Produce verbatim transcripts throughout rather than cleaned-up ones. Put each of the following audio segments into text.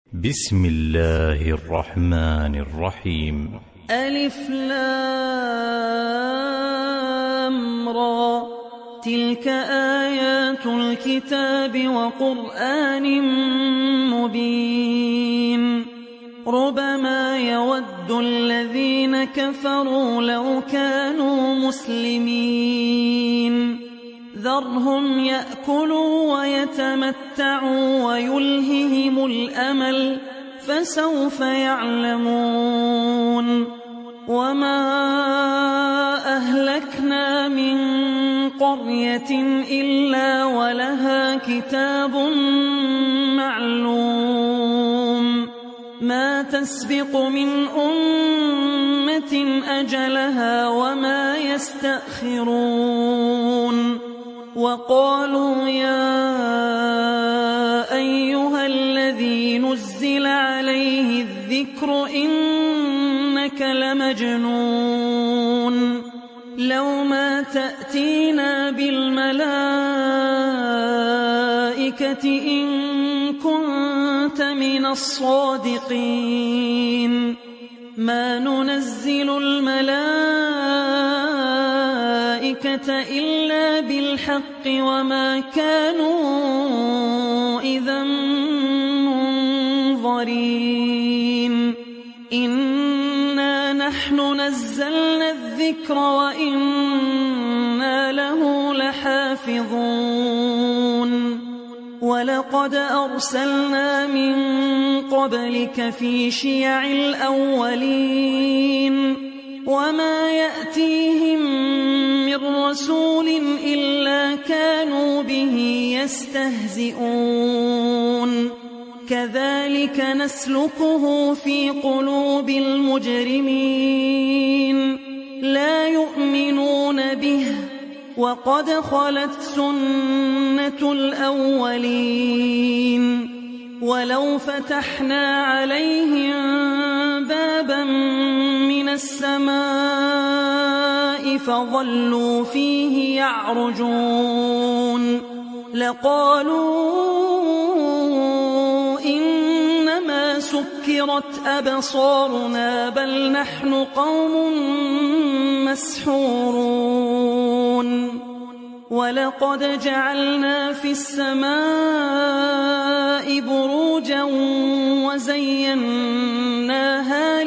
بسم الله الرحمن الرحيم. ألف لام را، تلك آيات الكتاب وقرآن مبين. ربما يود الذين كفروا لو كانوا مسلمين، ذرهم يأكلوا ويتمتعوا ويلههم الأمل، فسوف يعلمون. وما أهلكنا من قرية إلا ولها كتاب معلوم، ما تسبق من أمة أجلها وما يستأخرون. وقالوا يا أيها الذي نزل عليه الذكر إنك لمجنون، لو ما تأتينا بالملائكة إن كنت من الصادقين. ما ننزل الملائكة إلا بالحق وما كانوا إذا منظرين. إنا نحن نزلنا الذكر وإنا له لحافظون. ولقد أرسلنا من قبلك في شيع الأولين، وما يأتيهم من رسول إلا كانوا به يستهزئون. كذلك نسلكه في قلوب المجرمين، لا يؤمنون به وقد خلت سنة الأولين. ولو فتحنا عليهم بابا من السماء فظلوا فيه يعرجون لقالوا إنما سكرت أبصارنا بل نحن قوم مسحورون. ولقد جعلنا في السماء بروجا وزيناها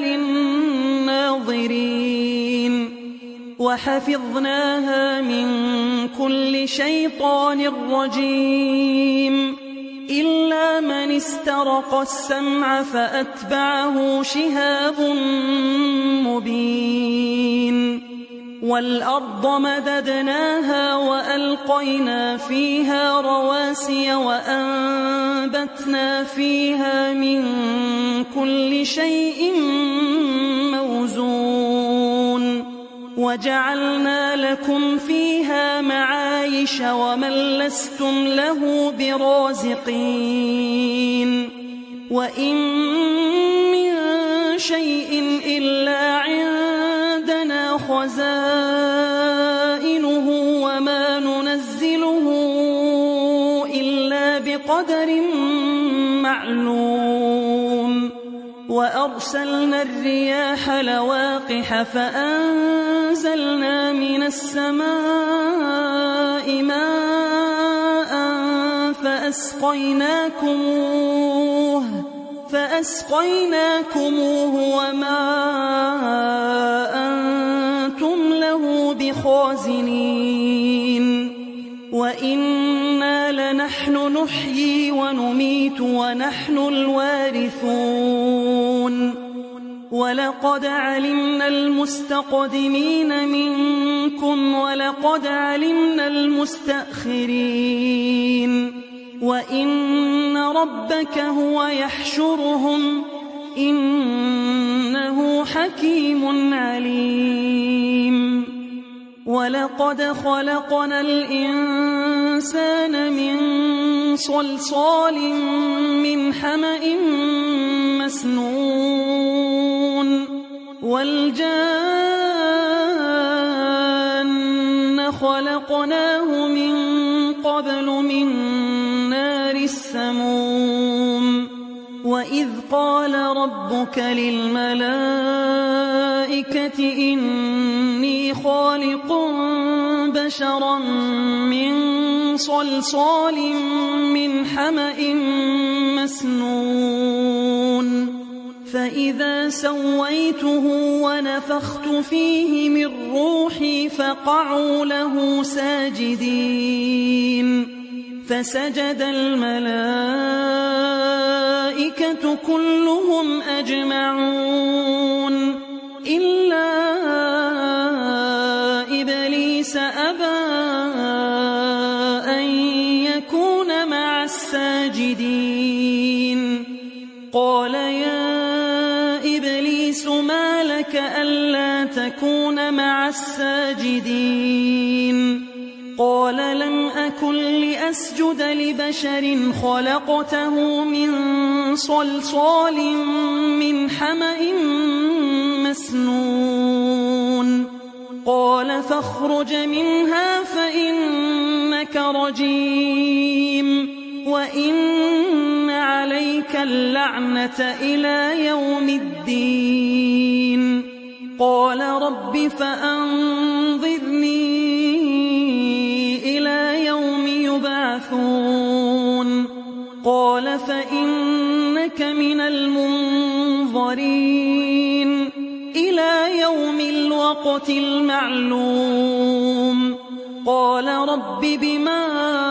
للناظرين، وحفظناها من كل شيطان رجيم، إلا من استرق السمع فأتبعه شهاب مبين. والأرض مددناها وألقينا فيها رواسي وأنبتنا فيها من كل شيء موزون، وجعلنا لكم فيها معايش ومن لستم له برازقين. وإن من شيء إلا عندنا خزائنه وما ننزله إلا بقدر معلوم. وأرسلنا الرياح لواقح فأنزلنا من السماء ماء فأسقيناكموه فأسقيناكموه وما أنتم له بخازنين. وإنا لنحن نحيي ونميت ونحن الوارثون. ولقد علمنا المستقدمين منكم ولقد علمنا المستأخرين. وإن ربك هو يحشرهم إنه حكيم عليم. ولقد خلقنا الإنسان من صلصال من حمأ مسنون. والجان خلقناه من قبل من نار السموم. الروم وإذ قال ربك للملائكة إني خالق بشرا من صلصال من حمأ مسنون فإذا سويته ونفخت فيه من روحي فقعوا له ساجدين فسجد الملائكة كلهم أجمعون إلا إبليس أبى أن يكون مع الساجدين قال يا إبليس ما لك ألا تكون مع الساجدين قال لم أكن لأسجد لبشر خلقته من صلصال من حمأ مسنون قال فاخرج منها فإنك رجيم وإن عليك اللعنة إلى يوم الدين قال رب فأنظرني إلى يوم يبعثون قال فإنك من المنظرين إلى يوم الوقت المعلوم قال رب بما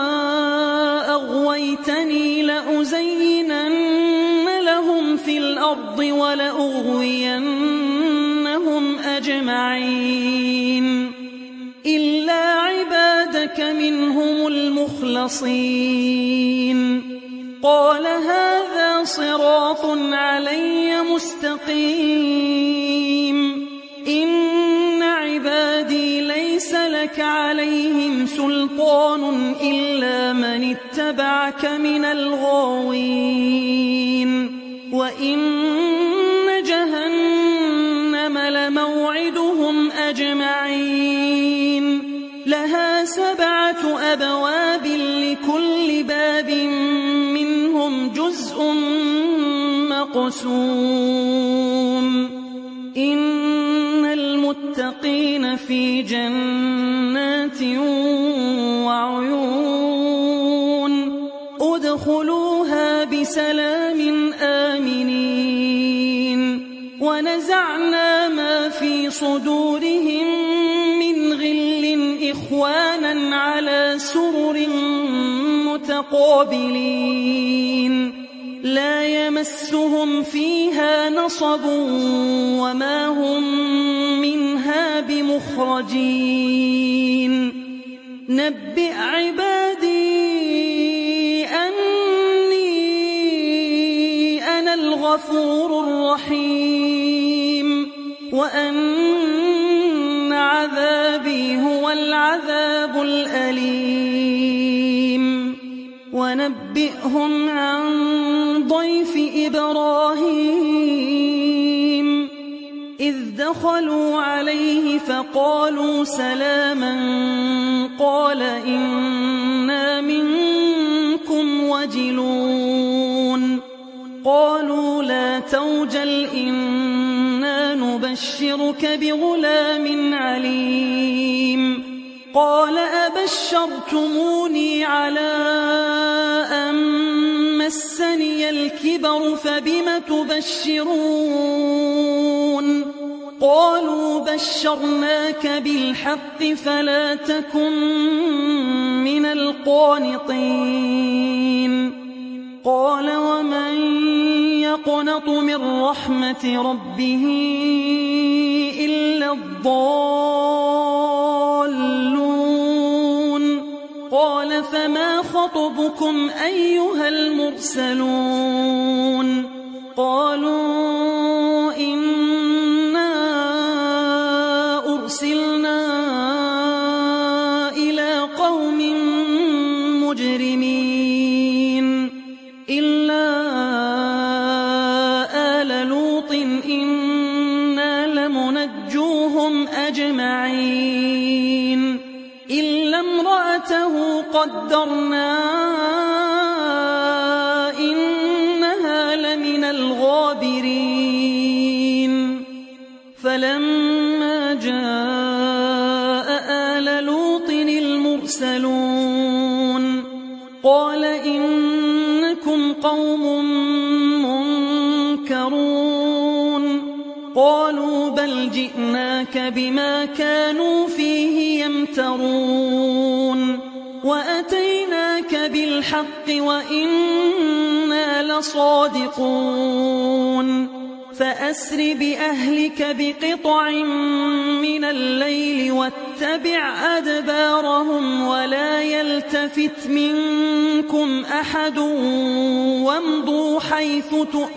أغويتني لأزينن لهم في الأرض ولأغوينهم أجمعين إلا عبادك منهم المخلصين قال هذا صراط علي مستقيم إن عبادي ليس لك عليهم سلطان إلا من اتبعك من الغاوين وإن جهنم لموعدهم أجمعين لها سبعة أبواب لكل باب منهم جزء مقسوم إن المتقين في جنات وعيون ادخلوها بسلام آمنين ونزعنا ما في صدورهم من غل إخوانا على سرر متقابلين لا يمسهم فيها نصب وما هم منها بمخرجين نبئ عبادي أني أنا الغفور الرحيم وأن عذابي هو العذاب الأليم ونبئهم عن ضيف إبراهيم إذ دخلوا عليه فقالوا سلاما قال إنا منكم وجلون قالوا لا توجل إنا نبشرك بغلام عليم قال أبشرتموني على أن مسني الكبر فبم تبشرون قالوا بشرناك بالحق فلا تكن من القانطين قال ومن يقنط من رحمة ربه إلا الضالون قال فما خطبكم أيها المرسلون قالوا إنا أرسلنا إلى قوم مجرمين إلا آل لوط إنا لمنجوهم أجمعين إلا امرأته قدرنا إن قوم منكرون قالوا بل جئناك بما كانوا فيه يمترون وأتيناك بالحق وإنا لصادقون فأسر بأهلك بقطع من الليل واتبع أدبارهم ولا يلتفت منكم أحد وامضوا حيث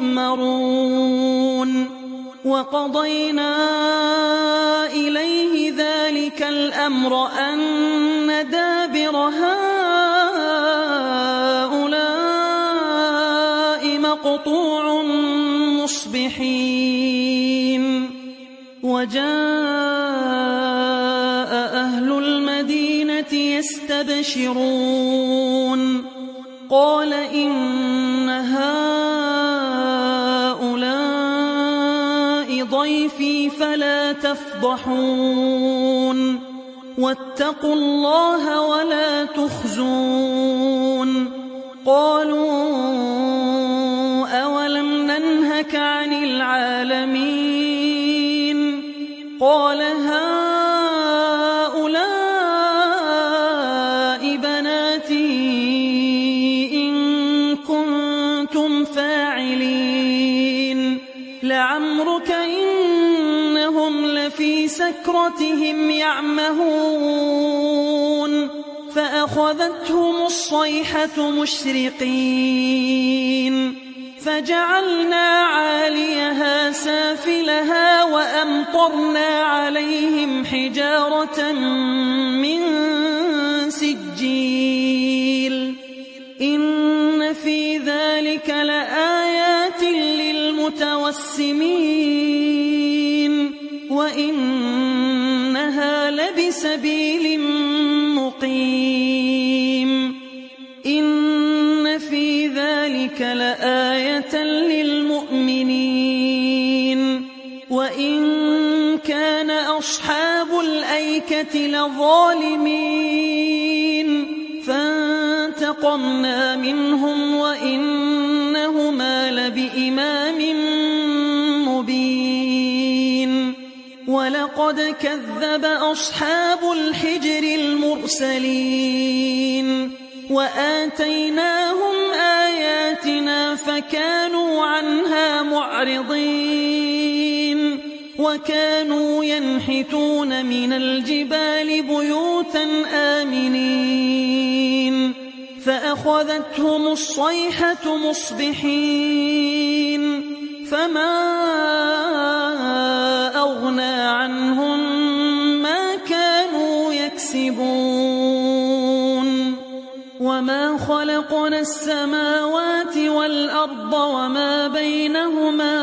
تؤمرون وقضينا إليه ذلك الأمر أن دابر هؤلاء مقطوع مصبحين وجاء أهل المدينة يستبشرون قال إن هؤلاء ضيفي فلا تفضحون واتقوا الله ولا تخزون قالوا أولم ننهك عن العالمين قال هؤلاء بناتي إن كنتم فاعلين لعمرك إنهم لفي سكرتهم يعمهون فأخذتهم الصيحة مشرقين فجعلنا عاليها سافلها وأمطرنا عليهم حجارة من سجيل إن في ذلك لآيات للمتوسمين وإنها لبسبيل مقيم إن في ذلك لآية للمؤمنين وإن كان أصحاب الأيكة لظالمين فانتقمنا منهم وإنهما لبإمام مبين ولقد كذب أصحاب الحجر المرسلين وآتيناهم آياتنا فكانوا عنها معرضين وكانوا ينحتون من الجبال بيوتا آمنين فأخذتهم الصيحة مصبحين فما أغنى عنهم ما كانوا يكسبون وما خلقنا السماوات والأرض وما بينهما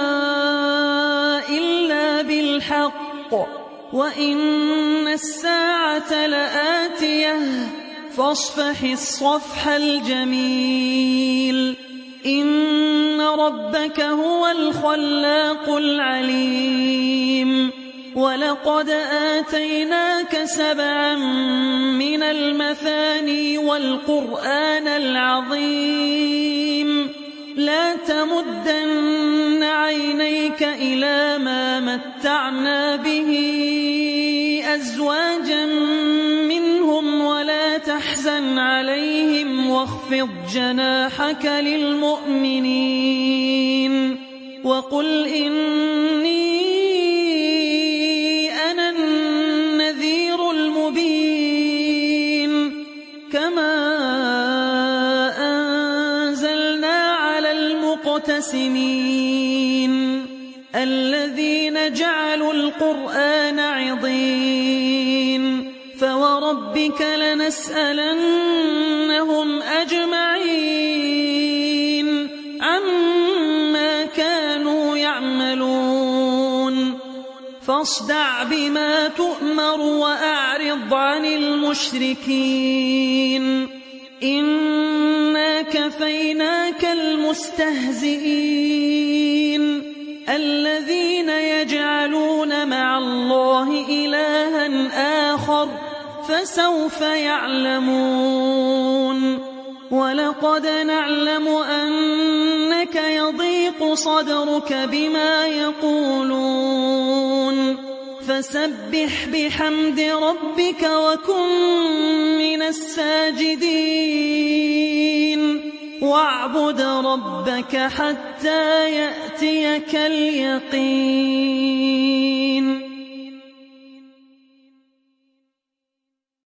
إلا بالحق وإن الساعة لآتية فاصفح الصفح الجميل إن ربك هو الخلاق العليم ولقد آتيناك سبعا من المثاني والقرآن العظيم لا تمدن عينيك إلى ما متعنا به أزواجا منهم ولا تحزن عليهم واخفض جناحك للمؤمنين وقل إني أنا النذير المبين كما أنزلنا على المقتسمين الذين جعلوا القرآن عضين فوربك لنسألنهم أجمعين عما كانوا يعملون فاصدع بما تؤمر وأعرض عن المشركين إنا كفيناك المستهزئين الذين يجعلون مع الله إلها آخر فسوف يعلمون ولقد نعلم أنك يضيق صدرك بما يقولون فسبح بحمد ربك وكن من الساجدين واعبد ربك حتى يأتيك اليقين.